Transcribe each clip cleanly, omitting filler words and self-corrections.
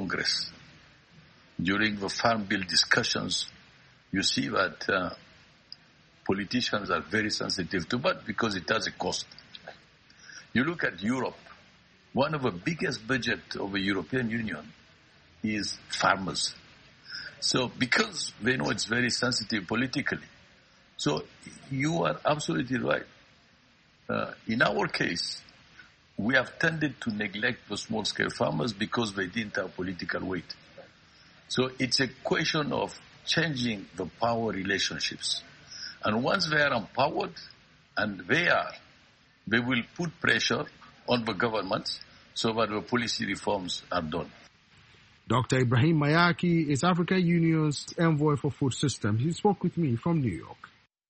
Congress. During the Farm Bill discussions, you see that politicians are very sensitive to that because it has a cost. You look at Europe, one of the biggest budgets of the European Union is farmers. So because they know it's very sensitive politically. So you are absolutely right. In our case, we have tended to neglect the small-scale farmers because they didn't have political weight. So it's a question of changing the power relationships. And once they are empowered, and they will put pressure on the governments so that the policy reforms are done. Dr. Ibrahim Mayaki is African Union's envoy for food systems. He spoke with me from New York.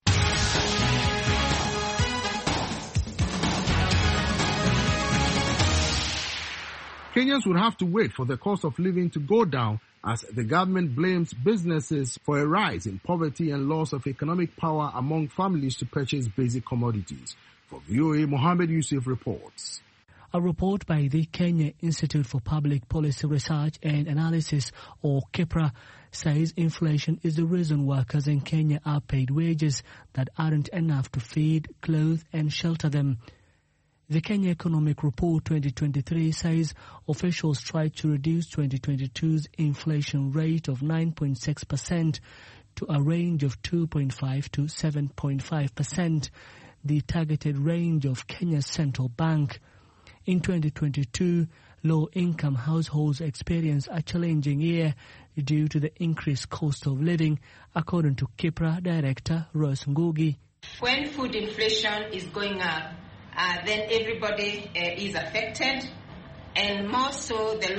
Kenyans would have to wait for the cost of living to go down as the government blames businesses for a rise in poverty and loss of economic power among families to purchase basic commodities. For VOA, Mohammed Yusuf reports. A report by the Kenya Institute for Public Policy Research and Analysis, or KIPRA, says inflation is the reason workers in Kenya are paid wages that aren't enough to feed, clothe and shelter them. The Kenya Economic Report 2023 says officials tried to reduce 2022's inflation rate of 9.6% to a range of 2.5 to 7.5%, the targeted range of Kenya's central bank. In 2022, low-income households experienced a challenging year due to the increased cost of living, according to KIPRA Director Rose Ngugi. When food inflation is going up, then everybody is affected, and more so the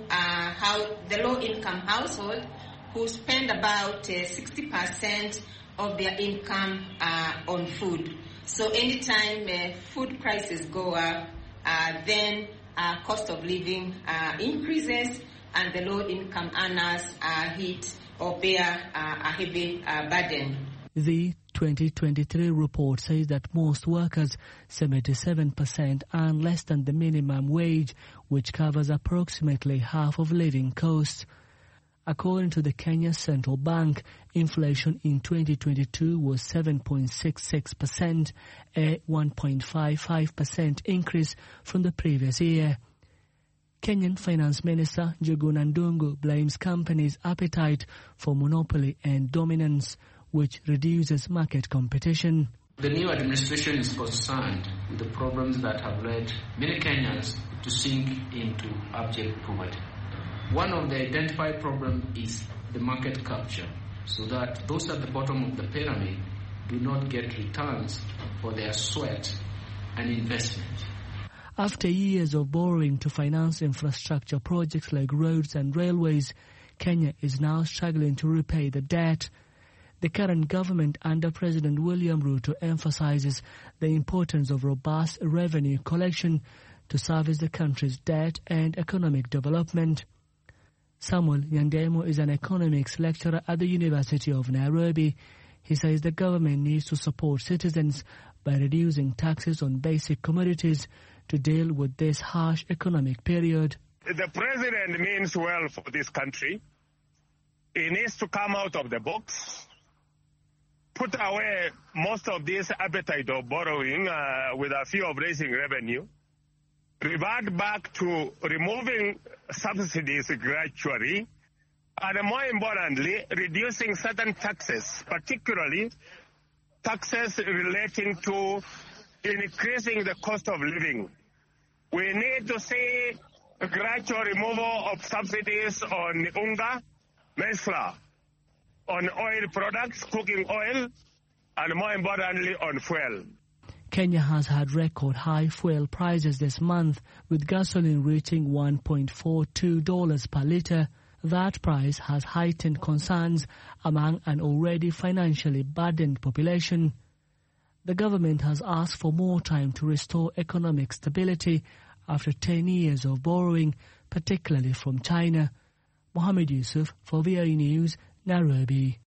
low-income household, who spend about 60% of their income on food. So anytime food prices go up, then cost of living increases, and the low-income earners hit or bear a heavy burden. The 2023 report says that most workers, 77%, earn less than the minimum wage, which covers approximately half of living costs. According to the Kenya Central Bank, inflation in 2022 was 7.66%, a 1.55% increase from the previous year. Kenyan Finance Minister Njuguna Ndung'u blames companies' appetite for monopoly and dominance, which reduces market competition. The new administration is concerned with the problems that have led many Kenyans to sink into abject poverty. One of the identified problems is the market capture, so that those at the bottom of the pyramid do not get returns for their sweat and investment. After years of borrowing to finance infrastructure projects like roads and railways, Kenya is now struggling to repay the debt. The current government under President William Ruto emphasizes the importance of robust revenue collection to service the country's debt and economic development. Samuel Nyandemo is an economics lecturer at the University of Nairobi. He says the government needs to support citizens by reducing taxes on basic commodities to deal with this harsh economic period. The president means well for this country. He needs to come out of the box, put away most of this appetite of borrowing with a few of raising revenue, revert back to removing subsidies gradually, and more importantly, reducing certain taxes, particularly taxes relating to increasing the cost of living. We need to see a gradual removal of subsidies on unga, maize flour, on oil products, cooking oil, and more importantly on fuel. Kenya has had record high fuel prices this month, with gasoline reaching $1.42 per litre. That price has heightened concerns among an already financially burdened population. The government has asked for more time to restore economic stability after 10 years of borrowing, particularly from China. Mohammed Yusuf for VOA News, Nairobi.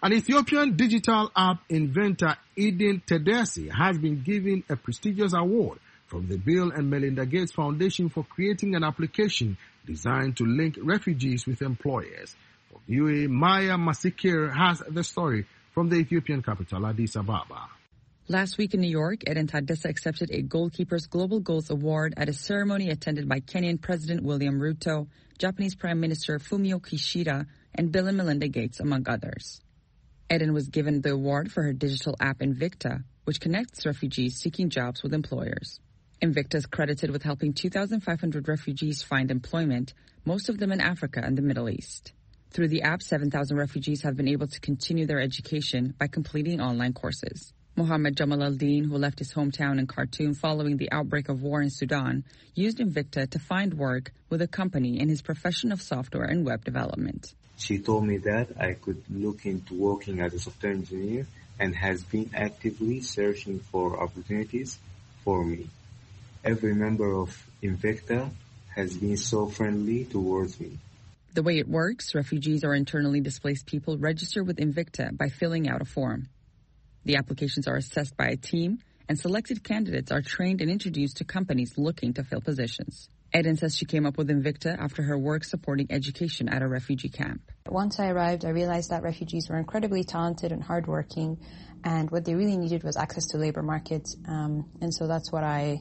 An Ethiopian digital app inventor, Eden Tedesi, has been given a prestigious award from the Bill and Melinda Gates Foundation for creating an application designed to link refugees with employers. For VOA, Maya Masikir has the story from the Ethiopian capital, Addis Ababa. Last week in New York, Eden Tedesi accepted a Goalkeepers Global Goals Award at a ceremony attended by Kenyan President William Ruto, Japanese Prime Minister Fumio Kishida, and Bill and Melinda Gates, among others. Eden was given the award for her digital app Invicta, which connects refugees seeking jobs with employers. Invicta is credited with helping 2,500 refugees find employment, most of them in Africa and the Middle East. Through the app, 7,000 refugees have been able to continue their education by completing online courses. Mohammed Jamal al-Din, who left his hometown in Khartoum following the outbreak of war in Sudan, used Invicta to find work with a company in his profession of software and web development. She told me that I could look into working as a software engineer and has been actively searching for opportunities for me. Every member of Invicta has been so friendly towards me. The way it works, refugees or internally displaced people register with Invicta by filling out a form. The applications are assessed by a team, and selected candidates are trained and introduced to companies looking to fill positions. Eden says she came up with Invicta after her work supporting education at a refugee camp. Once I arrived, I realized that refugees were incredibly talented and hardworking, and what they really needed was access to labor markets. And so that's what I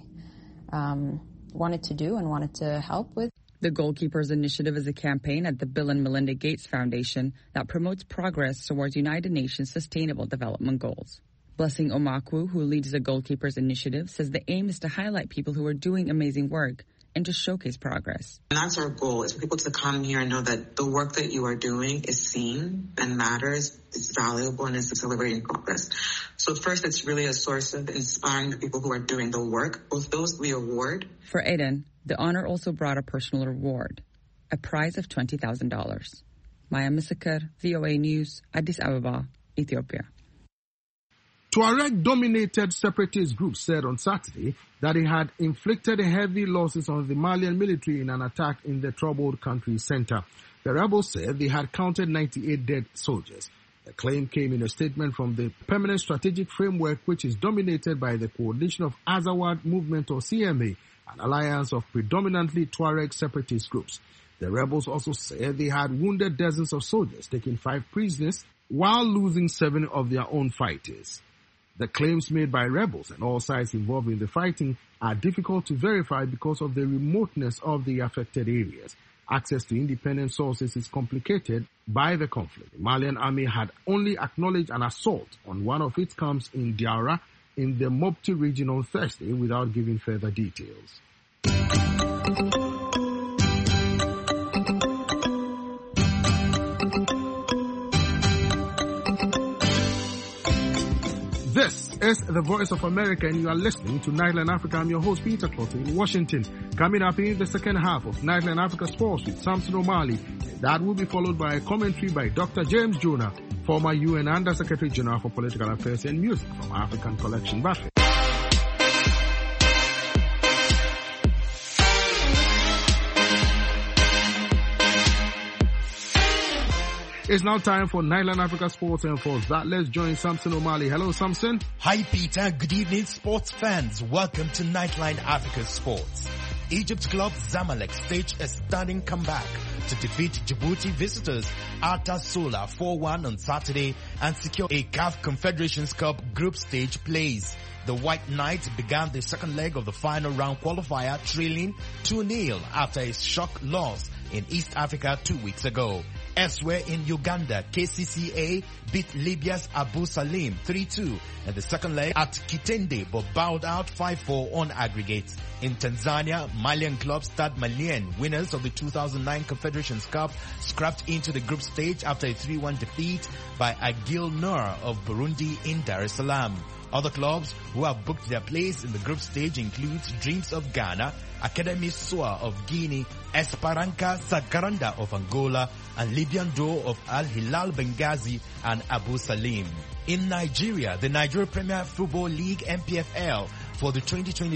wanted to do and wanted to help with. The Goalkeepers Initiative is a campaign at the Bill and Melinda Gates Foundation that promotes progress towards United Nations Sustainable Development Goals. Blessing Omakwu, who leads the Goalkeepers Initiative, says the aim is to highlight people who are doing amazing work and to showcase progress. And that's our goal, is for people to come here and know that the work that you are doing is seen and matters, it's valuable, and it's accelerating progress. So first, it's really a source of inspiring the people who are doing the work, both those we award. For Eden, the honor also brought a personal reward, a prize of $20,000. Maya Masikir, VOA News, Addis Ababa, Ethiopia. Tuareg-dominated separatist groups said on Saturday that it had inflicted heavy losses on the Malian military in an attack in the troubled country's center. The rebels said they had counted 98 dead soldiers. The claim came in a statement from the Permanent Strategic Framework, which is dominated by the Coalition of Azawad Movement, or CMA, an alliance of predominantly Tuareg separatist groups. The rebels also said they had wounded dozens of soldiers, taking 5 prisoners, while losing 7 of their own fighters. The claims made by rebels and all sides involved in the fighting are difficult to verify because of the remoteness of the affected areas. Access to independent sources is complicated by the conflict. The Malian army had only acknowledged an assault on one of its camps in Diara in the Mopti region on Thursday without giving further details. This is the Voice of America, and you are listening to Nightline Africa. I'm your host, Peter Clotter, in Washington. Coming up in the second half of Nightline Africa Sports with Samson O'Malley, and that will be followed by a commentary by Dr. James Jonah, former UN Under Secretary General for Political Affairs and Music from African Collection Buffet. It's now time for Nightline Africa Sports, and for that, let's join Samson O'Malley. Hello, Samson. Hi, Peter. Good evening, sports fans. Welcome to Nightline Africa Sports. Egypt club Zamalek staged a stunning comeback to defeat Djibouti visitors Alta Sola 4-1 on Saturday and secure a CAF Confederations Cup group stage place. The White Knights began the second leg of the final round qualifier trailing 2-0 after a shock loss in East Africa 2 weeks ago. Elsewhere in Uganda, KCCA beat Libya's Abu Salim 3-2 in the second leg at Kitende, but bowed out 5-4 on aggregate. In Tanzania, Malian club Stade Malien, winners of the 2009 Confederations Cup, scrapped into the group stage after a 3-1 defeat by Agil Noor of Burundi in Dar es Salaam. Other clubs who have booked their place in the group stage include Dreams of Ghana, Academy Soa of Guinea, Esperança Sagaranda of Angola, and Libyan Door of Al Hilal Benghazi and Abu Salim. In Nigeria, the Nigeria Premier Football League (NPFL) for the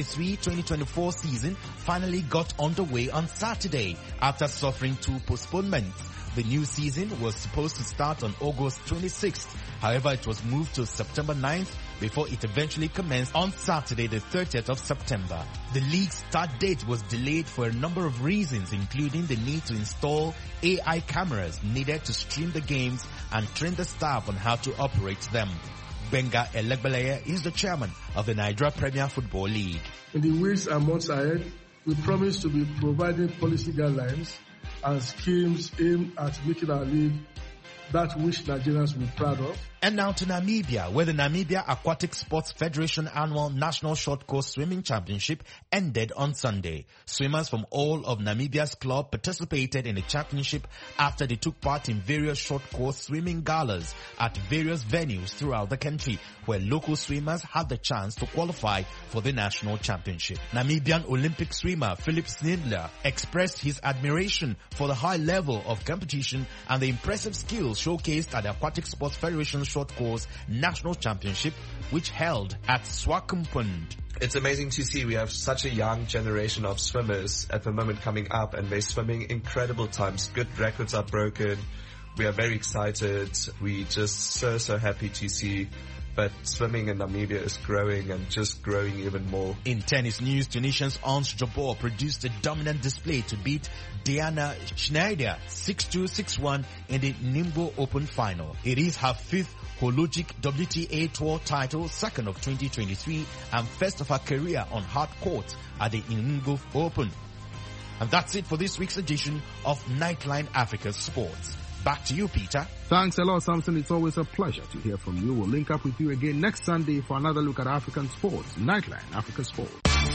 2023-2024 season finally got underway on Saturday after suffering 2 postponements. The new season was supposed to start on August 26th. However, it was moved to September 9th before it eventually commenced on Saturday, the 30th of September. The league's start date was delayed for a number of reasons, including the need to install AI cameras needed to stream the games and train the staff on how to operate them. Benga Elegbeleye is the chairman of the Nigeria Premier Football League. In the weeks and months ahead, we promise to be providing policy guidelines and schemes aimed at making our league that which Nigerians will be proud of. And now to Namibia, where the Namibia Aquatic Sports Federation Annual National Short Course Swimming Championship ended on Sunday. Swimmers from all of Namibia's club participated in the championship after they took part in various short course swimming galas at various venues throughout the country, where local swimmers had the chance to qualify for the national championship. Namibian Olympic swimmer Philip Snidler expressed his admiration for the high level of competition and the impressive skills showcased at the Aquatic Sports Federation Short Course National Championship, which held at Swakopmund. It's amazing to see we have such a young generation of swimmers at the moment coming up, and they're swimming incredible times. Good records are broken. We are very excited. We just so happy to see that swimming in Namibia is growing and just growing even more. In tennis news, Tunisian's Ons Jabeur produced a dominant display to beat Diana Schneider 6-2, 6-1 in the Ningbo Open final. It is her 5th Hologic WTA Tour title, 2nd of 2023 and first of her career on hard court at the Ningbo Open. And that's it for this week's edition of Nightline Africa Sports. Back to you, Peter. Thanks a lot, Samson. It's always a pleasure to hear from you. We'll link up with you again next Sunday for another look at African sports. Nightline Africa Sports.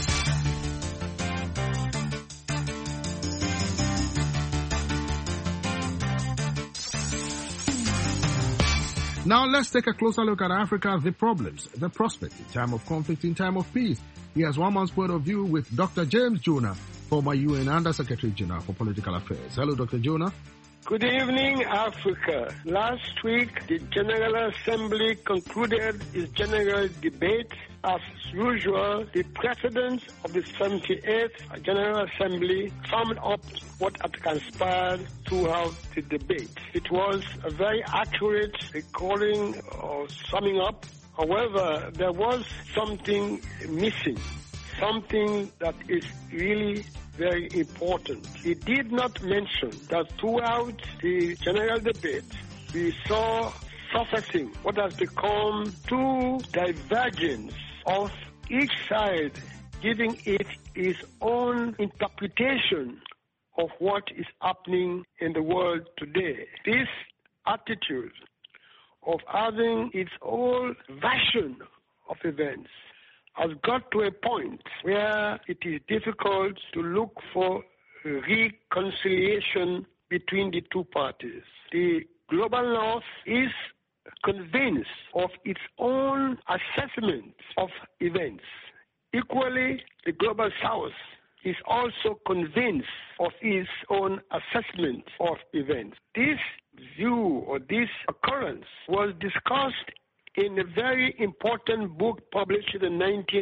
Now let's take a closer look at Africa, the problems, the prospects in time of conflict, in time of peace. Here's one man's point of view with Dr. James Jonah, former UN Under-Secretary General for Political Affairs. Hello, Dr. Jonah. Good evening, Africa. Last week, the General Assembly concluded its general debate. As usual, the President of the 78th General Assembly summed up what had transpired throughout the debate. It was a very accurate recording or summing up. However, there was something missing, something that is really very important. He did not mention that throughout the general debate, we saw surfacing what has become 2 divergences of each side giving it its own interpretation of what is happening in the world today. This attitude of having its own version of events has got to a point where it is difficult to look for reconciliation between the 2 parties. The global north is convinced of its own assessment of events. Equally, the global south is also convinced of its own assessment of events. This view or this occurrence was discussed in a very important book published in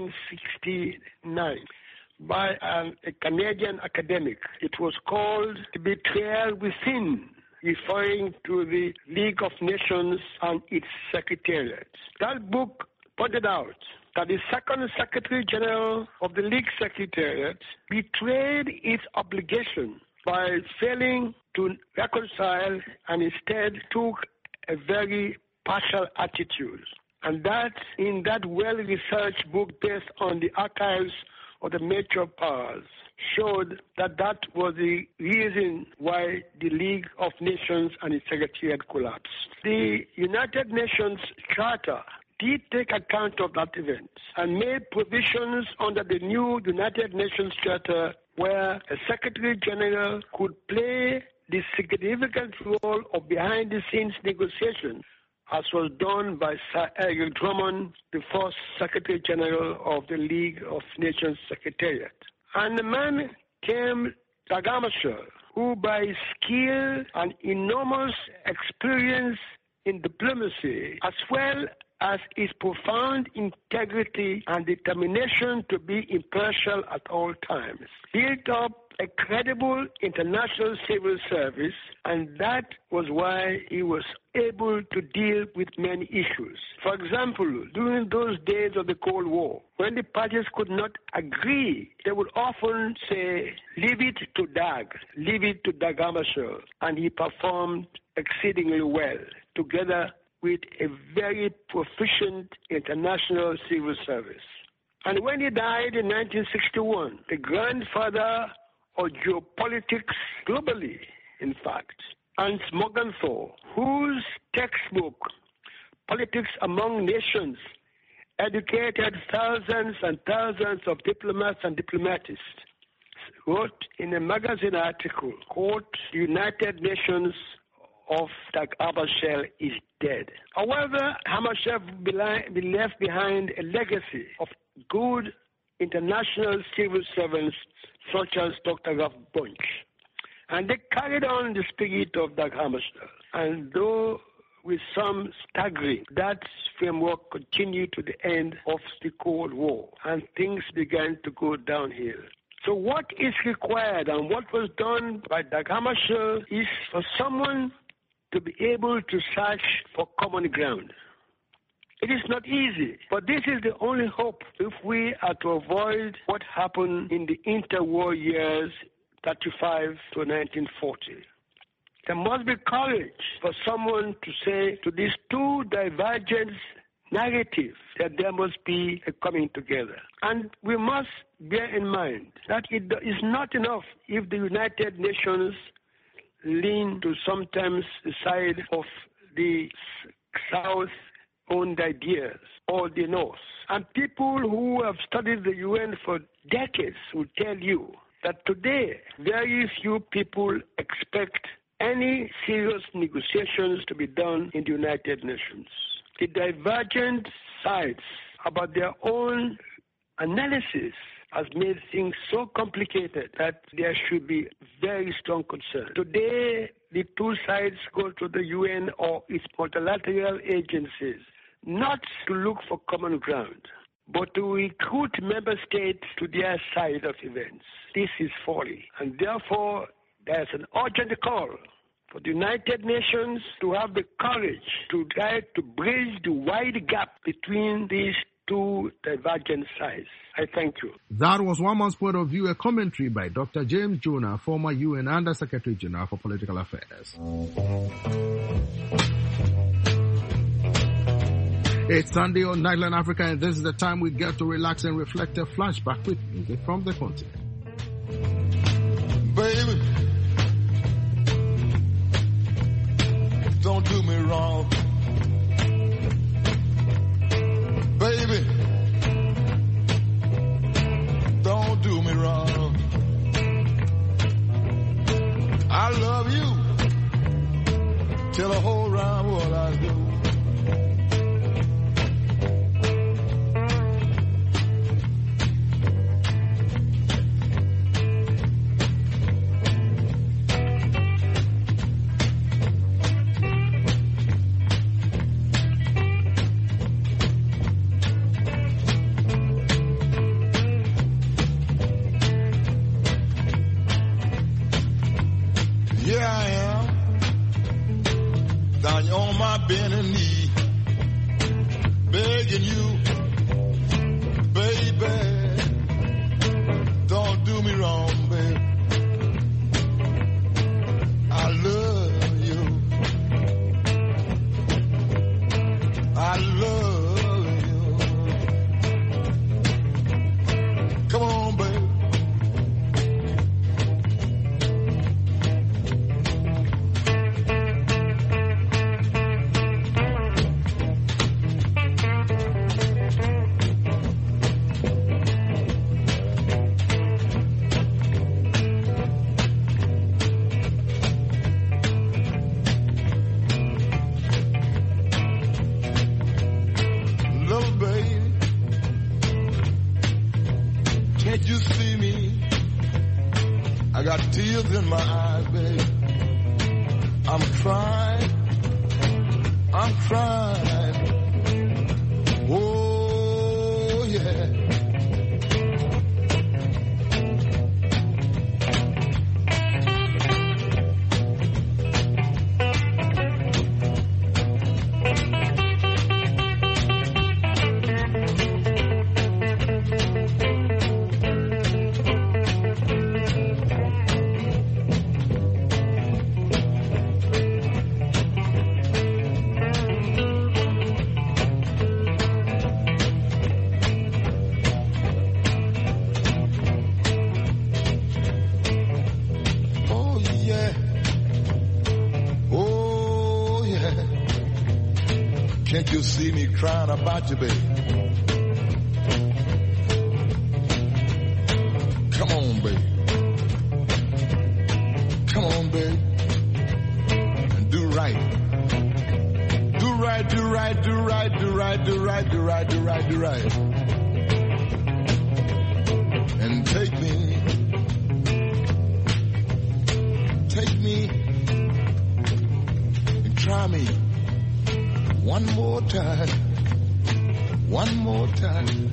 1969 by a Canadian academic. It was called The Betrayal Within, referring to the League of Nations and its Secretariat. That book pointed out that the second Secretary General of the League Secretariat betrayed its obligation by failing to reconcile and instead took a very partial attitude. And that, in that well-researched book based on the archives of the major powers, showed that that was the reason why the League of Nations and its Secretariat collapsed. The United Nations Charter did take account of that event and made provisions under the new United Nations Charter where a Secretary General could play the significant role of behind-the-scenes negotiation, as was done by Sir Eric Drummond, the first Secretary General of the League of Nations Secretariat. And the man came Tagamasha, who by skill and enormous experience in diplomacy, as well as his profound integrity and determination to be impartial at all times. Built up a credible international civil service, and that was why he was able to deal with many issues. For example, during those days of the Cold War, when the parties could not agree, they would often say, leave it to Dag, leave it to Dag Hammarskjöld, and he performed exceedingly well, together with a very proficient international civil service. And when he died in 1961, the grandfather of geopolitics globally, in fact, Hans Morgenthau, whose textbook, Politics Among Nations, educated thousands and thousands of diplomats and diplomatists, wrote in a magazine article, quote, United Nations of Dag Hammarskjöld is dead. However, Hammarskjöld will left behind a legacy of good international civil servants such as Dr. Ralph Bunche. And they carried on the spirit of Dag Hammarskjöld. And though with some staggering, that framework continued to the end of the Cold War, and things began to go downhill. So what is required and what was done by Dag Hammarskjöld is for someone to be able to search for common ground. It is not easy, but this is the only hope if we are to avoid what happened in the interwar years 35 to 1940. There must be courage for someone to say to these two divergent narratives that there must be a coming together. And we must bear in mind that it is not enough if the United Nations lean to sometimes the side of the South-owned ideas or the North. And people who have studied the UN for decades will tell you that today very few people expect any serious negotiations to be done in the United Nations. The divergent sides about their own analysis has made things so complicated that there should be very strong concern. Today, the two sides go to the UN or its multilateral agencies, not to look for common ground, but to recruit member states to their side of events. This is folly. And therefore, there's an urgent call for the United Nations to have the courage to try to bridge the wide gap between these two divergent sides. I thank you. That was one man's point of view, a commentary by Dr. James Jonah, former UN Under Secretary General for Political Affairs. It's Sunday on Nightline Africa, and this is the time we get to relax and reflect a flashback with music from the continent. Baby, don't do me wrong. Baby, don't do me wrong. I love you. Tell the whole round world I do. Bending knee, begging you, baby, don't do me wrong, baby. I love you. I love you. Come on, baby. Tears in my eyes, baby. I'm crying Oh, yeah. Can't you see me crying about you, baby? Come on, baby. Come on, baby. And do right. Do right, do right, do right, do right, do right, do right, do right, do right. And take me and try me. One more time. One more time.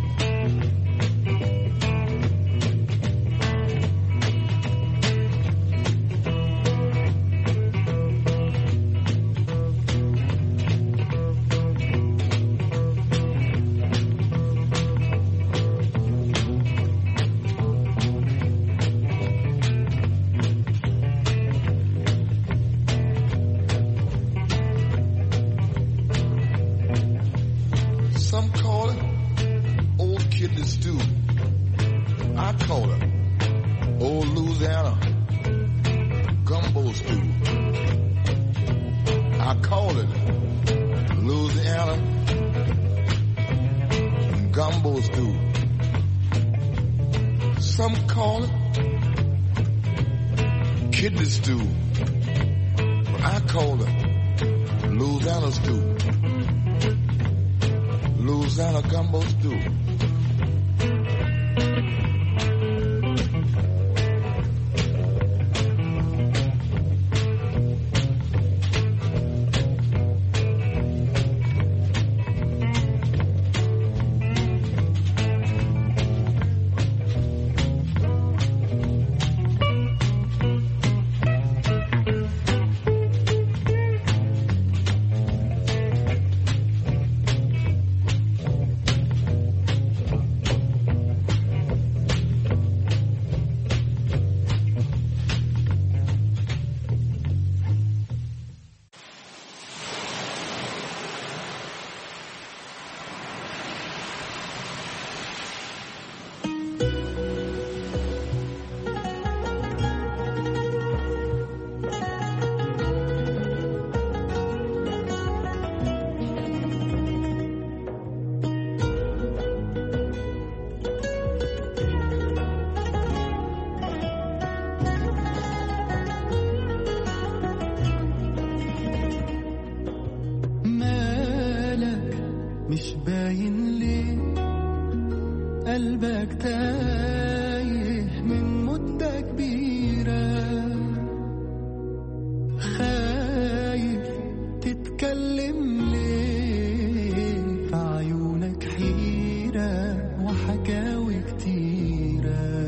Some call it old kidney stew. I call it old Louisiana gumbo stew. I call it Louisiana gumbo stew. Some call it kidney stew. But I call it Louisiana stew. Louisiana gumbo stew. مش باين ليه قلبك تايه من مدة كبيرة خايف تتكلم ليه في عيونك حيرة وحكاوي كتيرة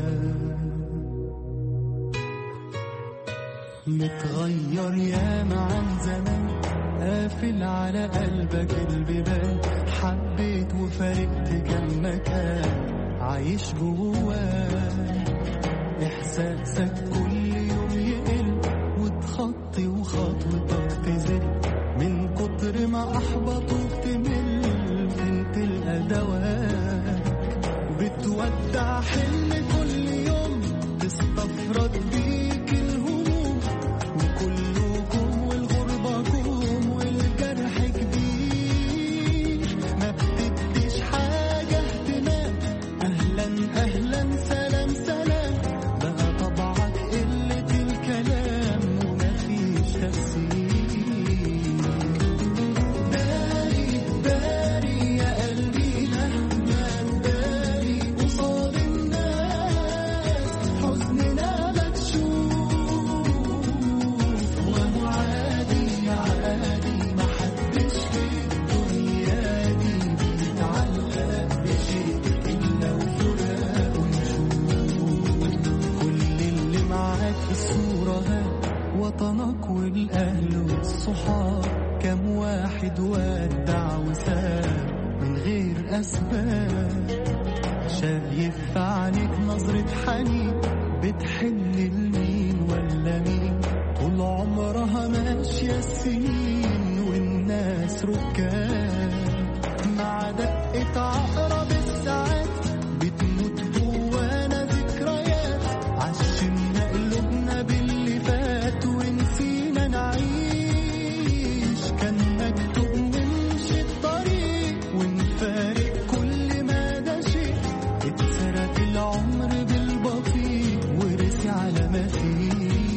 متغير ياما عن زمان قافل على قلبك البيبان حبيت وفارقت كم مكان عايش جواك إحساسك كل يوم يقل وتخطي وخطوتك تزل من كتر ما أحبطوك تمل فين تلقى دواك بتودع حلم كل يوم تستفرد بيك الهموم وكلكم والغربة كوم والجرح كبير ما بتديش حاجة اهتمام أهلا أهلا سلام سلام بقى طبعك قلة الكلام ومفيش تفسير داري داري يا قلبي مهما نداري قصاد الناس حزننا مكشوف والأهل والصحاب كم واحد ودع وساب من غير أسباب. شايف في عينيك نظرة حنين بتحن لمين ولا مين، طول عمرها ماشية السنين والناس ركاب. مع دقة عقرب الساعات بتموت جوانا ذكريات، عشمنا قلوبنا باللي فات ونسينا نعيش. كان مكتوب نمشي الطريق ونفارق كل ما ده شيء، اتسرق العمر بالبطيء ورسي على ما فيه.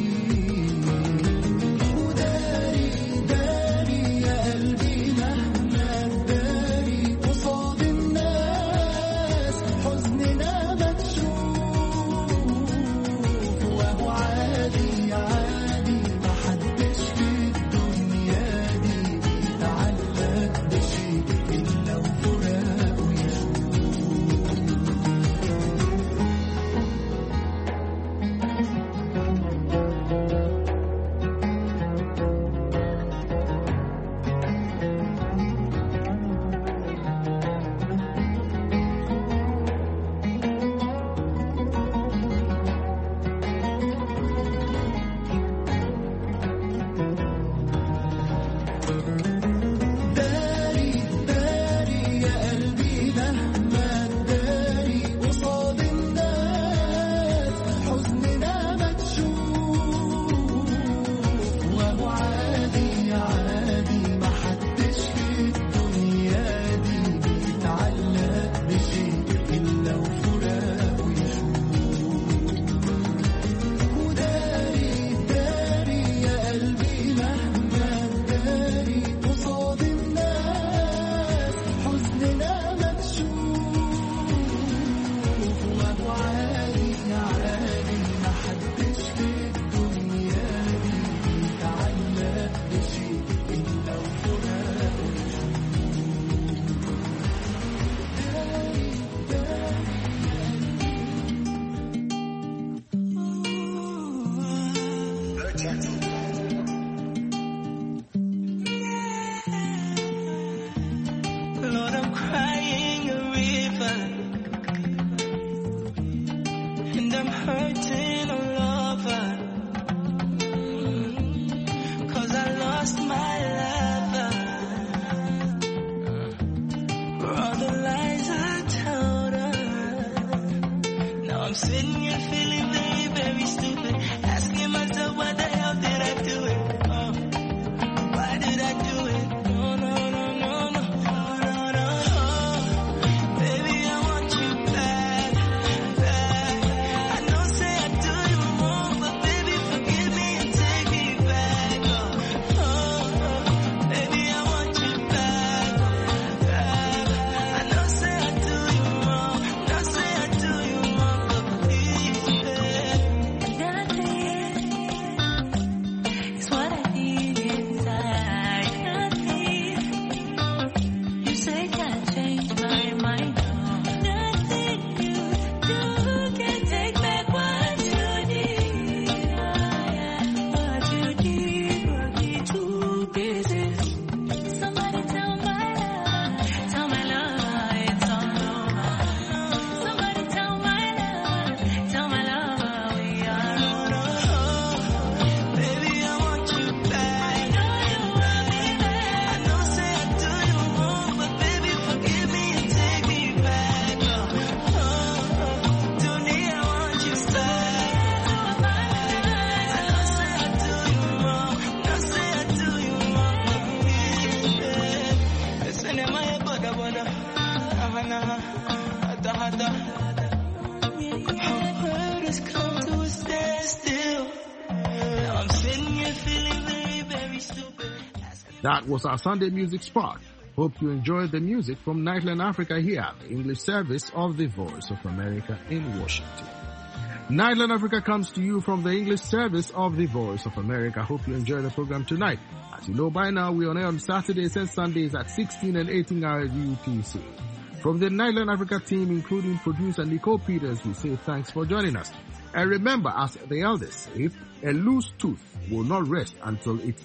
That was our Sunday Music Spot. Hope you enjoyed the music from Nightline Africa here at the English service of the Voice of America in Washington. Nightline Africa comes to you from the English service of the Voice of America. Hope you enjoy the program tonight. As you know by now, we are on air on Saturdays and Sundays at 16 and 18 hours UTC. From the Nightline Africa team, including producer Nicole Peters, we say thanks for joining us. And remember, as the elders say, a loose tooth will not rest until it's